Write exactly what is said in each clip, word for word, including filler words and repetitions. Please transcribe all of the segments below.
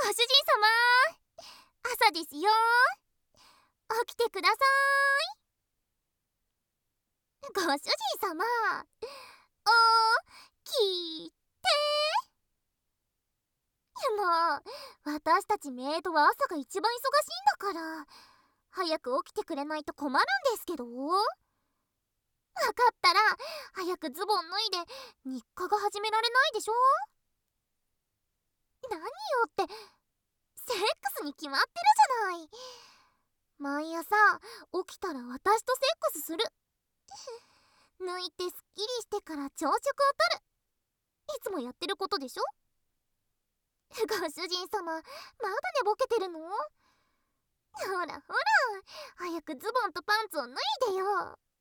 主人様、朝ですよ。起きてください。ご主人様、起きて。もう、私たちメイドは朝が一番忙しいんだから、早く起きてくれないと困るんですけど。わかったら早くズボン脱いで日課が始められないでしょ。何よって、セックスに決まってるじゃない。毎朝起きたら私とセックスする。脱いてすっきりしてから朝食をとる。いつもやってることでしょ。ご主人様、まだ寝ぼけてるの？ほらほら、早くズボンとパンツを脱いでよ。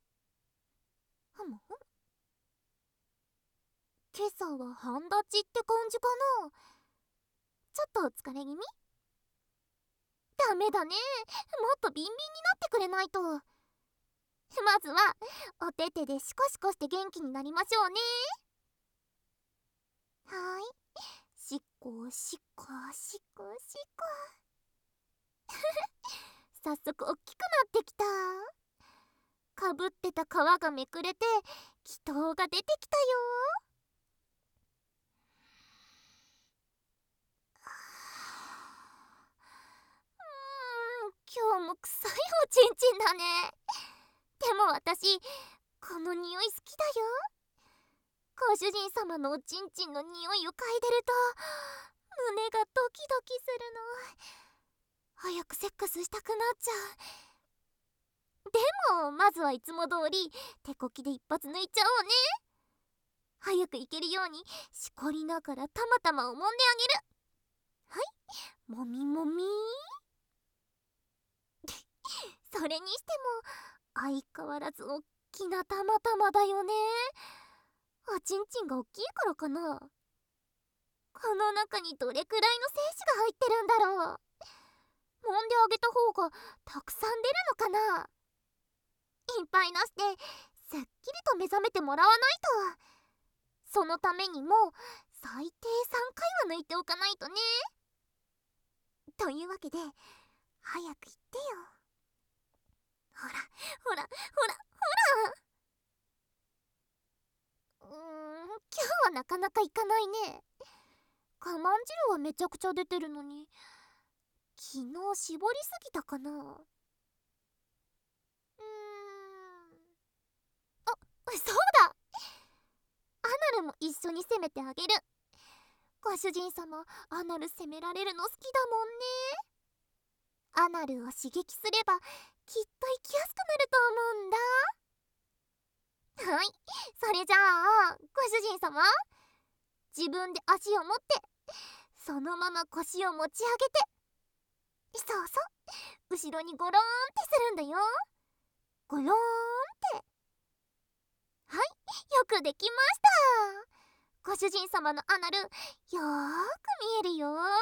も今朝は半立ちって感じかな。ちょっとお疲れ気味？ダメだね、もっとビンビンになってくれないと。まずはお手手でシコシコして元気になりましょうね。はーい、しっこしっこしっこしっこ早速おっきくなってきた。かぶってた皮がめくれて気筒が出てきたよ。うーん、今日も臭いおちんちんだね。でも私この匂い好きだよ。ご主人様のおちんちんの匂いを嗅いでると胸がドキドキするの。早くセックスしたくなっちゃう。でもまずはいつも通り手こきで一発抜いちゃおうね。早くいけるようにしこりながらたまたまを揉んであげる。はい、もみもみそれにしても相変わらずおっきなたまたまだよね。おちんちんがおっきいからかな。この中にどれくらいの精子が入ってるんだろう。揉んであげた方がたくさん出るのかな。いっぱい出してすっきりと目覚めてもらわないと。そのためにも最低さんかいは抜いておかないとね。というわけで早く言ってよ。ほらほらほらほら。うーん、今日はなかなかいかないね。我慢汁はめちゃくちゃ出てるのに昨日絞りすぎたかな。うーん、あ、そうだ、アナルも一緒に攻めてあげる。ご主人様、アナル攻められるの好きだもんね。アナルを刺激すればきっと生きやすくなると思うんだ。はい、それじゃあご主人様、自分で足を持ってそのまま腰を持ち上げて、そうそう、後ろにゴローンってするんだよ。ゴローンって。はい、よくできました。ご主人様のアナルよーく見えるよ。うん、こ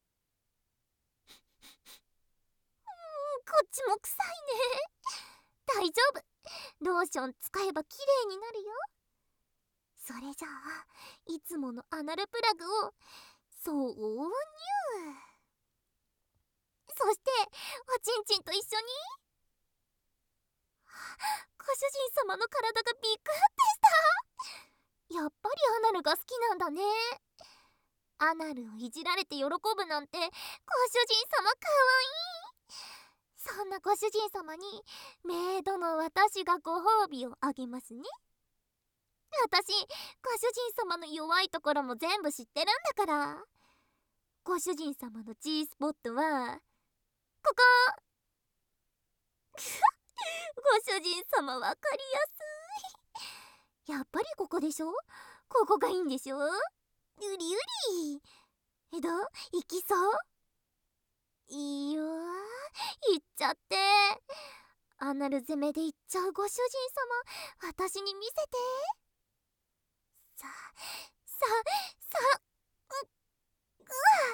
っちも臭いね。大丈夫、ローション使えば綺麗になるよ。それじゃあいつものアナルプラグを挿入。そしておちんちんと一緒に。ご主人様の体がビクッてした。やっぱりアナルが好きなんだね。アナルをいじられて喜ぶなんてご主人様かわいい。そんなご主人様にメイドの私がご褒美をあげますね。私ご主人様の弱いところも全部知ってるんだから。ご主人様の G スポットはここ。ご主人様わかりやすい。やっぱりここでしょ。ここがいいんでしょ。うりうり。え、どう？いきそう？いいよ、いっちゃって。アナル攻めでいっちゃうご主人様、私に見せて。さささうう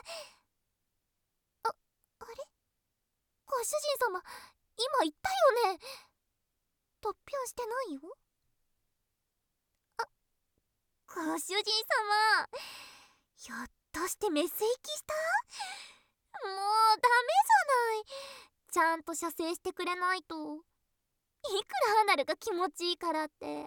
わあ、あれ、ご主人様今言ったよね。突拍してないよ。あ、ご主人様、ひょっとしてメス行きした？ ダメじゃない。ちゃんと射精してくれないと。いくらアナルが気持ちいいからって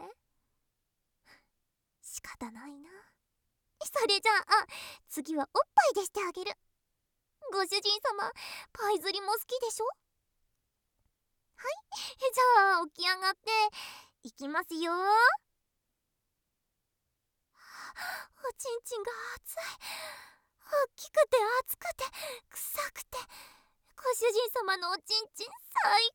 仕方ないな。それじゃあ次はおっぱいでしてあげる。ご主人様、パイ釣りも好きでしょ。はい、じゃあ起き上がっていきますよ。おちんちんが熱い。大きくて熱くて臭くて、ご主人様のおちんちん最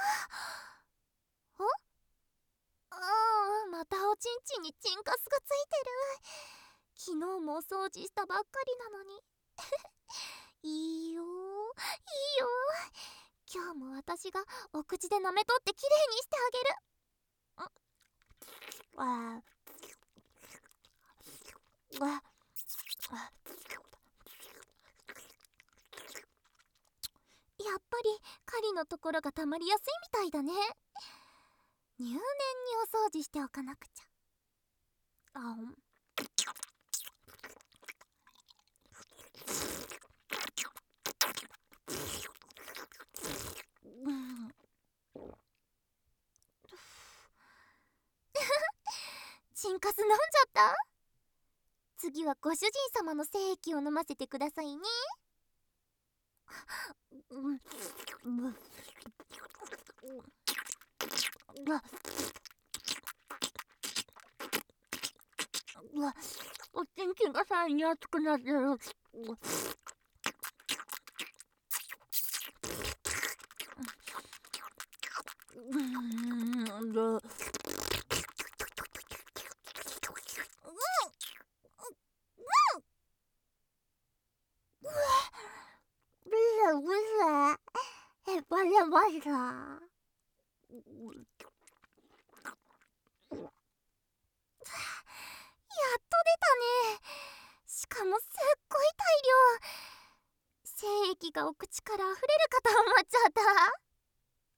高。ああー、またおちんちんにチンカスがついてる。昨日もお掃除したばっかりなのにいいよいいよ、今日も私がお口で舐めとってきれいにしてあげる。あああ、やっぱり狩りのところがたまりやすいみたいだね。入念にお掃除しておかなくちゃ。あんうんチンカス飲んじゃった。次はご主人様の精液を飲ませてくださいね。うん、うわうわ、おちんちんがさらに熱くなってる。うーん、うるさい。え、バレました。やっと出たね。しかもすっごい大量。精液がお口から溢れるかと思っちゃった。